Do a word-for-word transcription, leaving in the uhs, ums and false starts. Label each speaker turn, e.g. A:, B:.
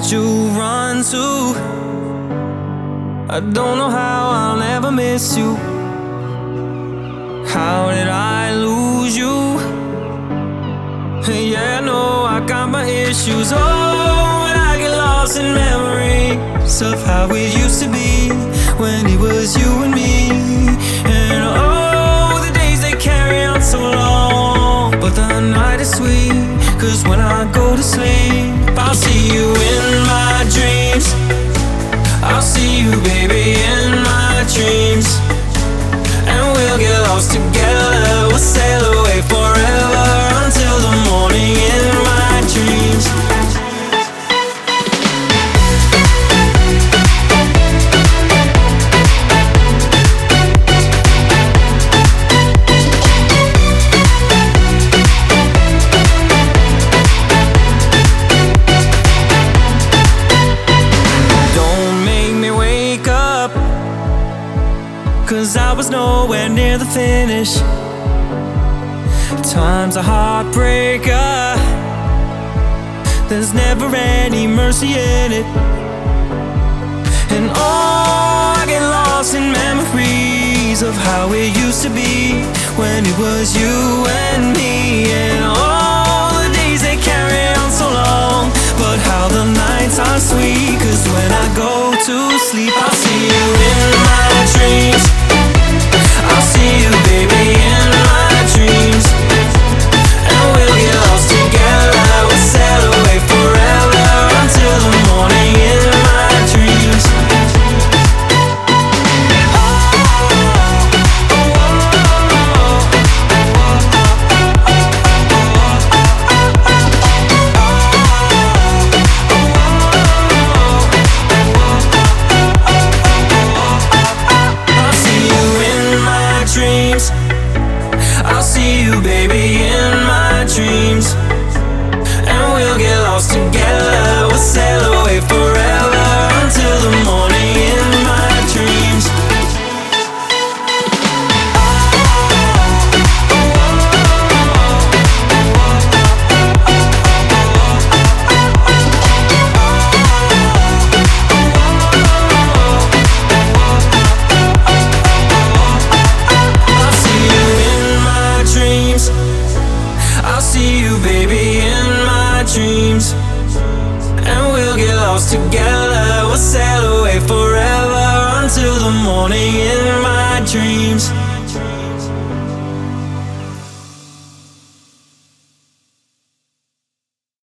A: that you run to. I don't know how I'll never miss you. How did I lose you? Yeah, no, I got my issues. Oh, and I get lost in memories of how it used to be when it was you and me. And oh, the days they carry on so long, but the night is sweet, 'cause when I go to sleep, I'll see you in my dreams. I'll see you, baby, in my dreams. And we'll get lost together, we'll sail away forever until the morning in my dreams. Don't make me wake up, 'cause I was nowhere near the finish. Time's a heartbreaker, there's never any mercy in it. And oh, I get lost in memories of how it used to be when it was you and me. And all the days they carry on so long, but how the nights are sweet, 'cause when I go to sleep, I'll see you in my dreams. I'll see you, baby, in my dreams. And we'll get lost together, we'll sail away forever until the morning in my dreams. I'll see you in my dreams. I'll see you, baby, in my dreams. And we'll get lost together, we'll sail away forever until the morning in my dreams. I'll see you in my dreams. I'll see you, baby, in my dreams. And we'll get lost together, we'll sail away forever until the morning in my dreams.